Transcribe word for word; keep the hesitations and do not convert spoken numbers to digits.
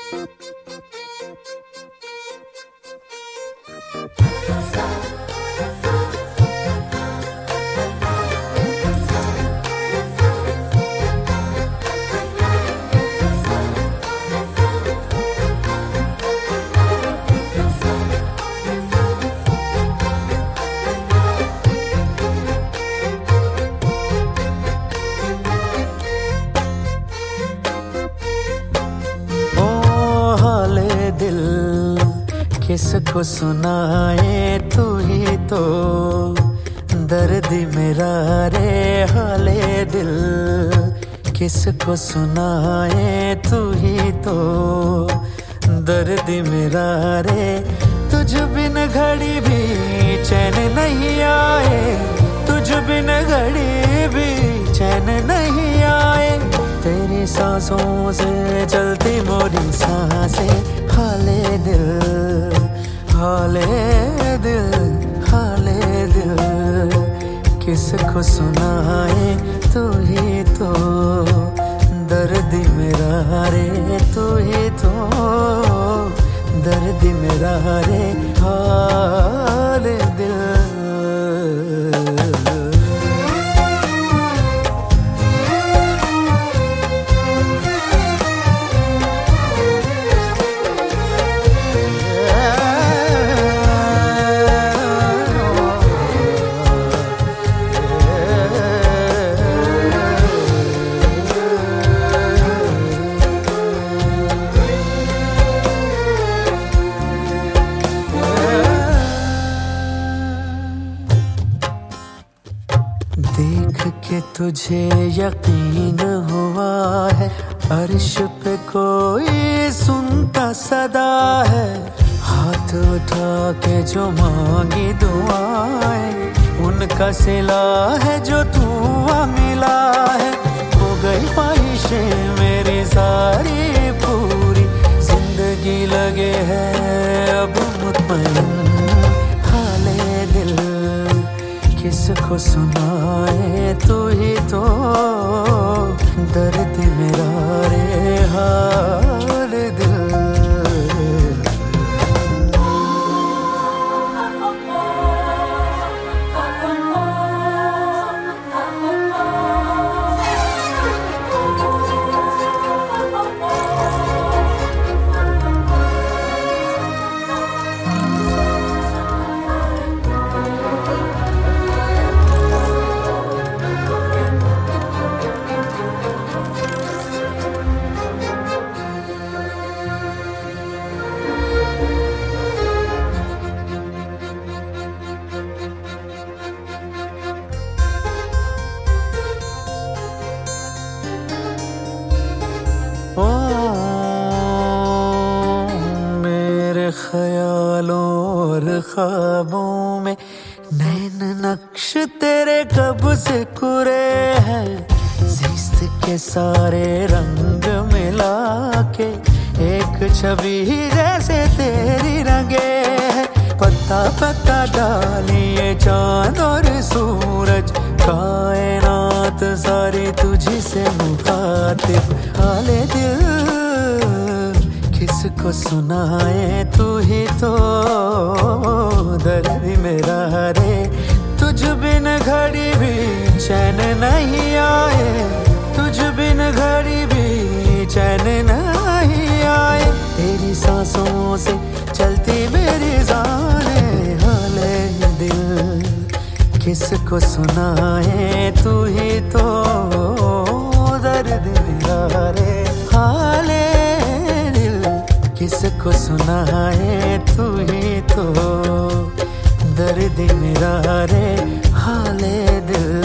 किसको सुनाए तू ही तो दर्द मेरा रे हाले दिल। किसको सुनाए तू ही तो दर्द मेरा रे। तुझ बिन घड़ी भी चैन नहीं आए, तुझ बिन घड़ी भी चैन नहीं आए। तेरी सांसों से चलती मोरी सांसें। हाले दिल हाले दिल हाले दिल, किसको सुनाए तू ही तो दर्द मेरा रे। तू ही तो दर्द मेरा रे हाले दिल। देख के तुझे यकीन हुआ है, अर्श पे कोई सुनता सदा है। हाथ उठा के जो मांगी दुआएं, उनका सिला है जो तू मिला है। हो गई ख्वाहिशें मेरी सारी पूरी, जिंदगी लगे है अब मुतमईन। हाले दिल किसको सुनाए तू ही तो दर्द मेरा रे हाल दिल। ओ मेरे ख्यालों और ख्वाबों में नैन नक्श तेरे कब से कुरे हैं। ज़िस्त के सारे रंग मिला के एक छवि जैसे तेरी रंगे है। पत्ता पत्ता डालिए चांद और सूरज, कायनात सारी तुझी से मुखातिब। हाले दिल किसको सुनाए तू ही तो दर्द मेरा रे। तुझ बिन घड़ी भी चैन नहीं आए, तुझ बिन घड़ी भी चैन नहीं आए। तेरी सांसों से चलती मेरी जाने। हाले दिल किसको सुनाए तू ही तो दर्द मेरा रे। हाले दिल किसको सुनाए तू ही तो दर्द मेरा रे हाले दिल।